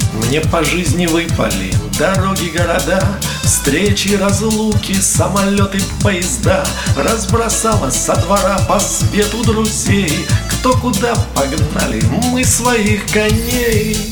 Мне по жизни выпали дороги, города, встречи, разлуки, самолеты, поезда. Разбросала со двора по свету друзей, кто куда погнали мы своих коней.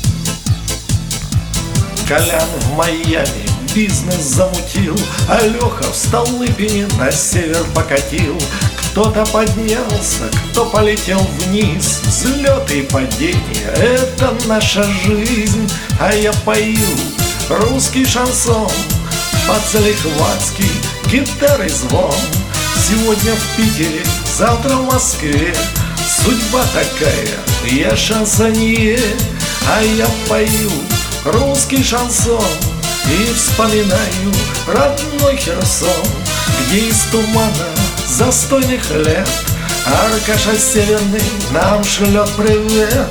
Колян в Майами бизнес замутил, а Леха в Столыпине на север покатил. Кто-то поднялся, кто полетел вниз. Взлеты и падения — это наша жизнь. А я пою русский шансон, по-залихватски гитары звон. Сегодня в Питере, завтра в Москве. Судьба такая, я шансонье. А я пою русский шансон и вспоминаю родной Херсон, где из тумана застойных лет Аркаша Северный нам шлет привет.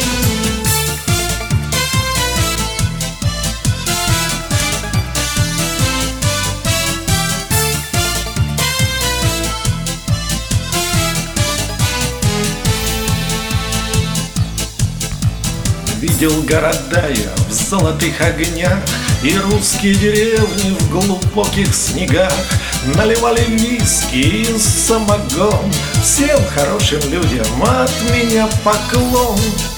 Видел города я в золотых огнях и русские деревни в глубоких снегах. Наливали виски и самогон. Всем хорошим людям от меня поклон.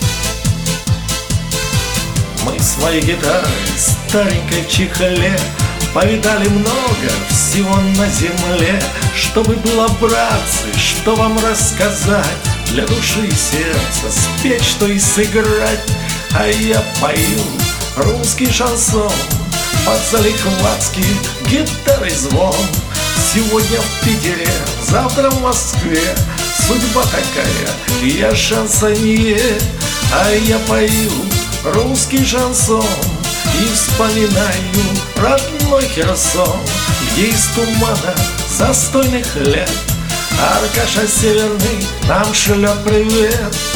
Мы свои гитары старенькой в чехле повидали много всего на земле. Чтобы было, братцы, что вам рассказать, для души и сердца спеть, что и сыграть. А я пою русский шансон, по-залихватски гитары звон. Сегодня в Питере, завтра в Москве. Судьба такая, я шансонье. А я пою русский шансон и вспоминаю родной Херсон, где из тумана застойных лет Аркаша Северный нам шлет привет.